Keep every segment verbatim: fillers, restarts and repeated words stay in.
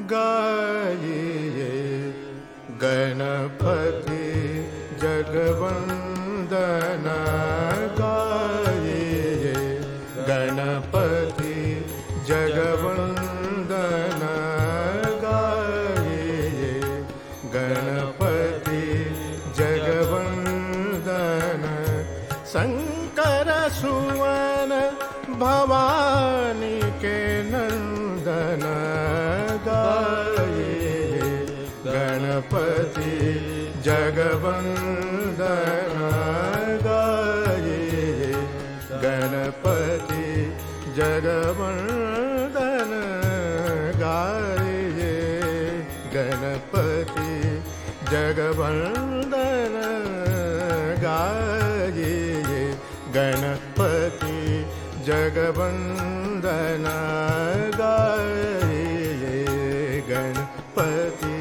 गाइए गणपति जगवंदन गाइए गणपति जगवंदन गाइए गणपति जगवंदन शंकर सुवन भवानी के नंदन गाइए गणपति जगवंदन गाइए गणपति जगवंदन गाइए गणपति जगवंदन गाइए गणपति जगवंदन गाइए गणपति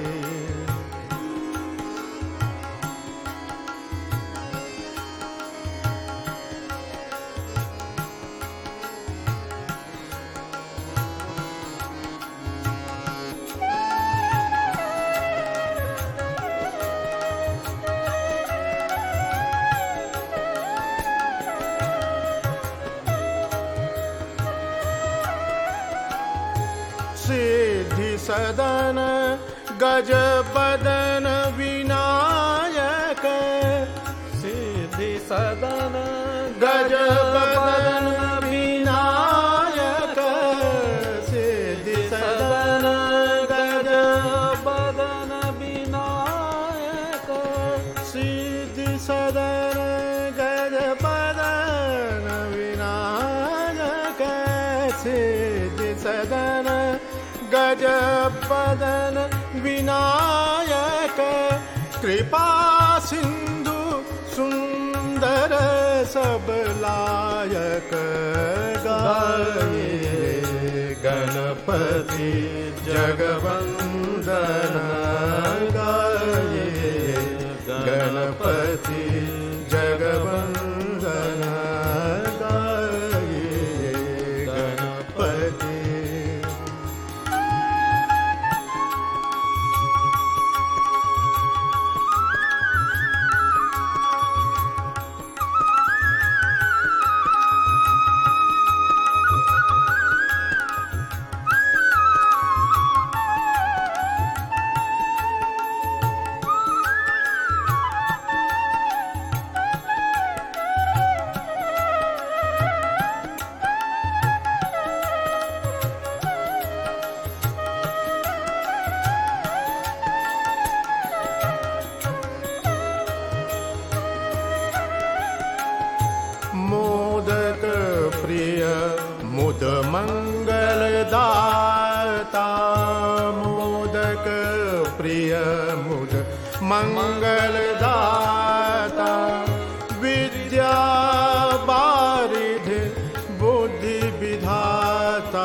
सिद्धि सदन गजबदन विनायक सिद्धि सदन गजबदन विनायक सिद्धि सदन गजबदन विनायक सिद्धि सदन गजबदन विनायक सिद्धि सदन गजबदन विनायक कृपा सिंधु सुंदर सबलायक गाइए गणपति जगवंदन गाइए गणपति जगवंदन गाइए गणपति मोदक प्रिय मुद मंगलदाता मोदक प्रिय मुद मंगलदाता विद्या बारिधि बुद्धि विधाता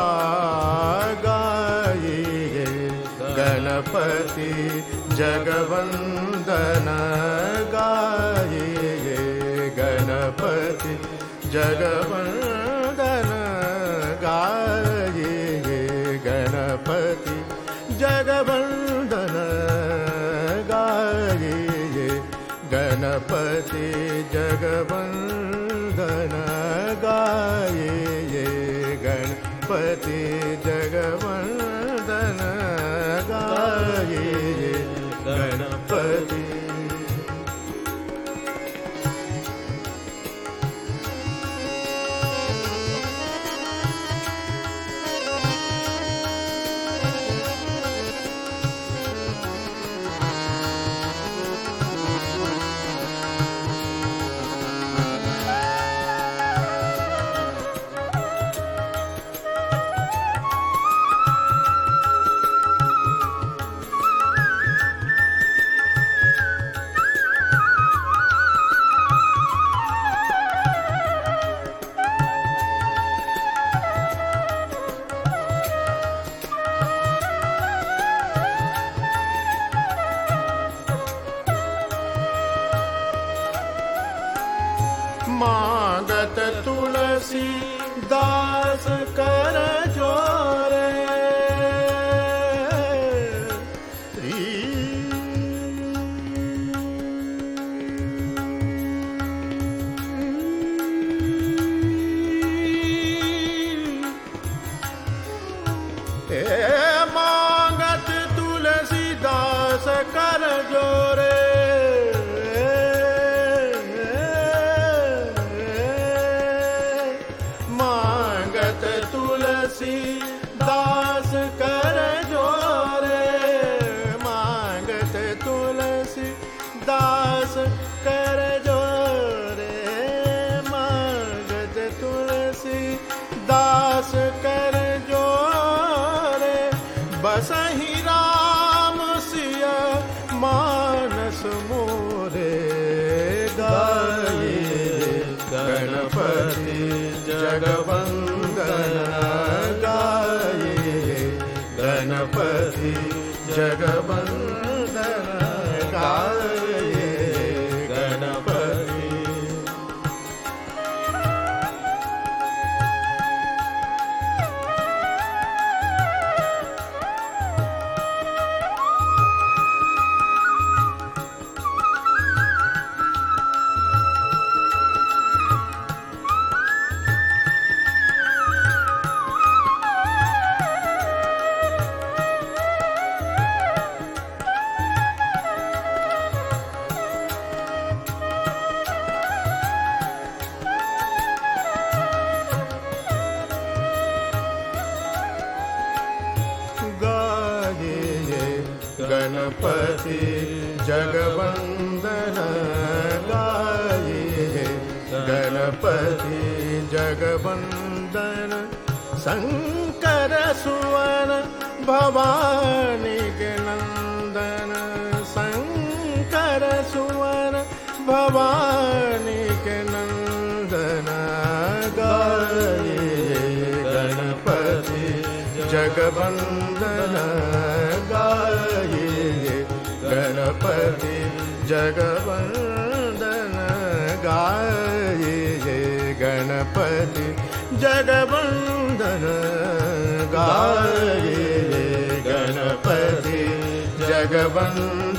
गाइए गणपति जगवंदन गाइए गणपति जगवंदन गाइए गणपति जगवंदन गाइए गणपति जगवंदन गाइए गणपति जगवंदन गाइए गणपति मांगत तुलसी दास कर जोरे जगवंदन गाये गणपति जगवंदन शंकर सुवन भवानी के नंदन शंकर सुवन भवानी के नंदन गाये गणपति जगवंदन गाये गणपति जगवंदन गाये गणपति जगवंदन गाये गणपति जगवंदन